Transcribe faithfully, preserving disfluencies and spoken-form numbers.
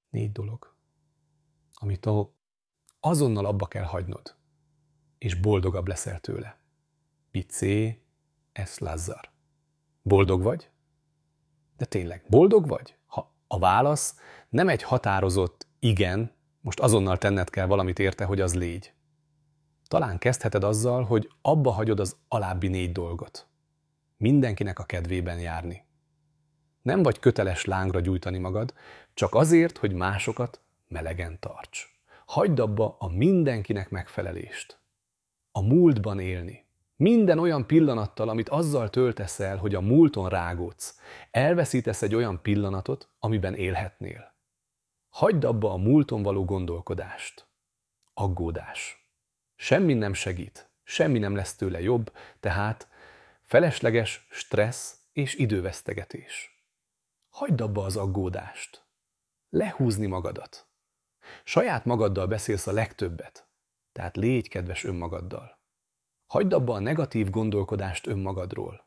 Négy dolog, amit a, azonnal abba kell hagynod, és boldogabb leszel tőle. Picé es Lazzar. Boldog vagy? De tényleg, boldog vagy? Ha a válasz nem egy határozott igen, most azonnal tenned kell valamit érte, hogy az légy. Talán kezdheted azzal, hogy abba hagyod az alábbi négy dolgot. Mindenkinek a kedvében járni. Nem vagy köteles lángra gyújtani magad, csak azért, hogy másokat melegen tarts. Hagyd abba a mindenkinek megfelelést. A múltban élni. Minden olyan pillanattal, amit azzal töltesz el, hogy a múlton rágódsz, elveszítesz egy olyan pillanatot, amiben élhetnél. Hagyd abba a múlton való gondolkodást. Aggódás. Semmi nem segít, semmi nem lesz tőle jobb, tehát felesleges stressz és idővesztegetés. Hagyd abba az aggódást. Lehúzni magadat. Saját magaddal beszélsz a legtöbbet, tehát légy kedves önmagaddal. Hagyd abba a negatív gondolkodást önmagadról.